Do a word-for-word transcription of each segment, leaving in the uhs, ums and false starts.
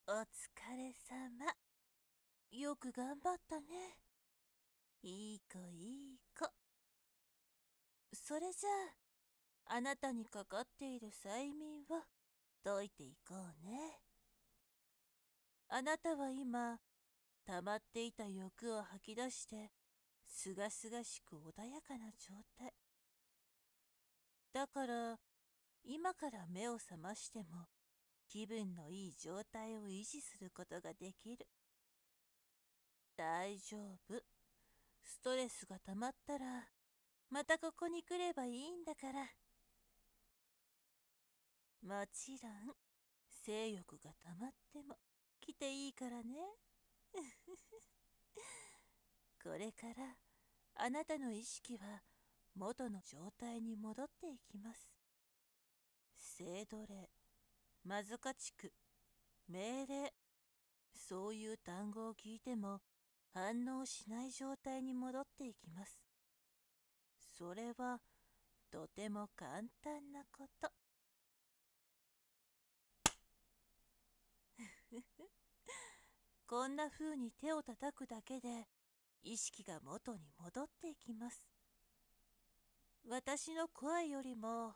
お疲れ様。よく頑張ったね。いい子いい子。それじゃあ、あなたにかかっている催眠を解いていこうね。あなたは今、溜まっていた欲を吐き出して、すがすがしく穏やかな状態。だから、今から目を覚ましても、気分のいい状態を維持することができる。大丈夫。ストレスが溜まったら、またここに来ればいいんだから。もちろん、性欲が溜まっても来ていいからね。これからあなたの意識は元の状態に戻っていきます。性奴隷、マズカチク、命令、そういう単語を聞いても反応しない状態に戻っていきます。それはとても簡単なこと。こんな風に手を叩くだけで意識が元に戻っていきます。私の声よりも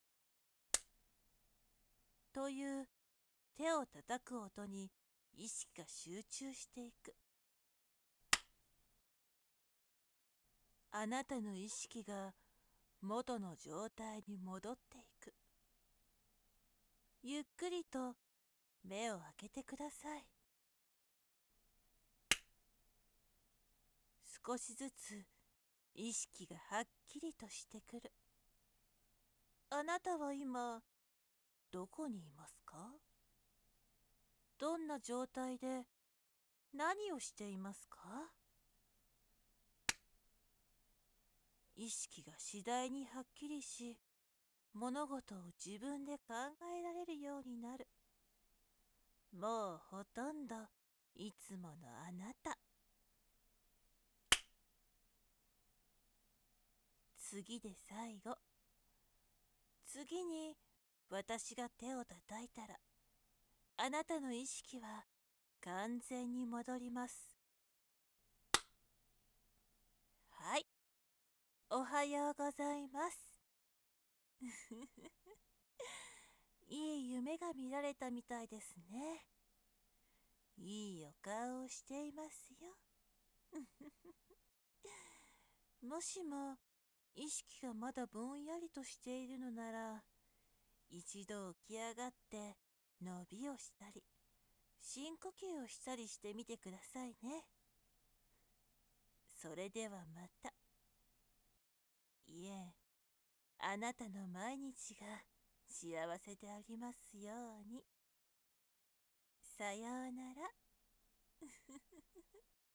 という手を叩く音に意識が集中していく。あなたの意識が元の状態に戻っていく。ゆっくりと目を開けてください。少しずつ意識がはっきりとしてくる。あなたは今どこにいますか？どんな状態で何をしていますか？意識が次第にはっきりし、物事を自分で考えられるようになる。もうほとんどいつものあなた。次で最後。次に私が手を叩いたら、あなたの意識は完全に戻ります。はい、おはようございます。いい夢が見られたみたいですね。いいお顔をしていますよ。もしも意識がまだぼんやりとしているのなら、一度起き上がって伸びをしたり、深呼吸をしたりしてみてくださいね。それではまた。いえ、あなたの毎日が幸せでありますように。さようなら。